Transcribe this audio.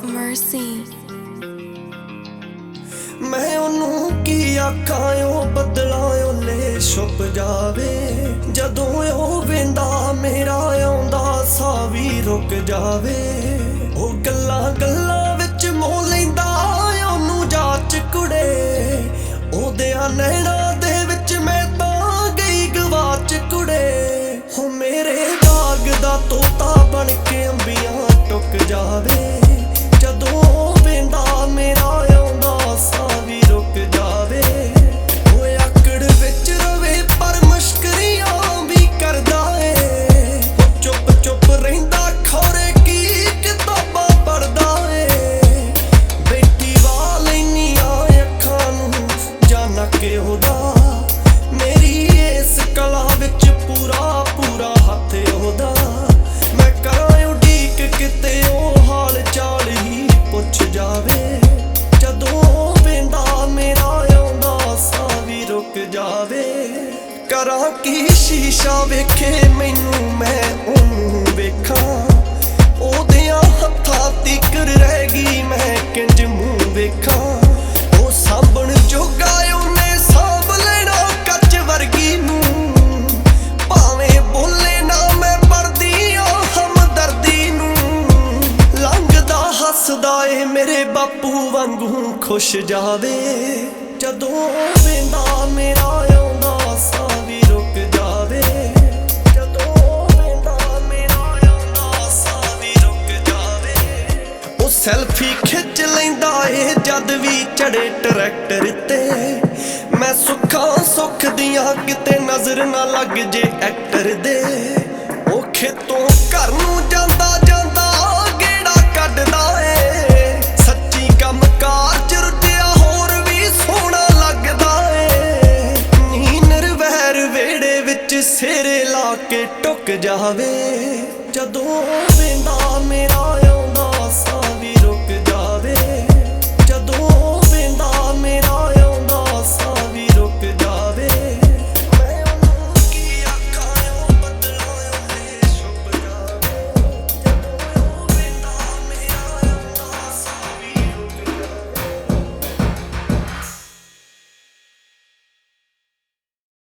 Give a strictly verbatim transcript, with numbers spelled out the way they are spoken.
Mercy। मैं ओनू की आखां ओ बदलां ओले छुप जावे जदों ओ वेंदा मेरा आउंदा सा वी रुक जावे ओ गल्लां गल्लां विच मोह लैंदा ओनू जाच कुड़े ओदियां नैणां दे विच मैं तां गई गवाच कुड़े हो मेरे बाग दा तोता बन के अंबियां टुक जावे जदों ओ वेंदा मेरा आउंदा सा वी रुक जावे ओ आकड़ विच रवे पर मश्करियां भी करदा ए ओ चुप चुप रहिंदा खौरे की किताबां पढ़दा ए बेटी वाल इन्नियां अखां नूं जाना कि ओदा मेरी इस कला विच पूरा पूरा हत्थ ओदा मैं करां उडीक किते ओ हाल चाल ही पुछ जावे जदों वेंदा मेरा आउंदा सा वी रुक जावे करां की शीशा वेखे मैनू मैं ओनू वेखां ओदियां हत्थां तिकर रह गई मैं किंज मूंह वेखां ओ साਂਭਣ जोगा ओने सांभ लेना कच वर्गी नूं भावें बोले ना मैं पढ़दी आ हमदर्दी नूं लंघदा हसदा ए मेरे बापू वांगू खुश जावे जदों वेंदा मेरा आउंदा सा वी रुक जावे जदों वेंदा मेरा आउंदा सा वी रुक जावे ओ सैल्फी खिच लैंदा ए जद भी चढ़े ट्रैक्टर ते मैं सुखां सुख दियां किते नजर ना लग जे एक्टर दे ओ खेतों घर नूं जांदा जांदा गेड़ा कड्डदा ए सच्ची कमकार च रुटिया होर भी सोहना लगदा ए नी निर्वैर वेड़े विच सिरे ला के टुक जावे जदों वेंदा मेरा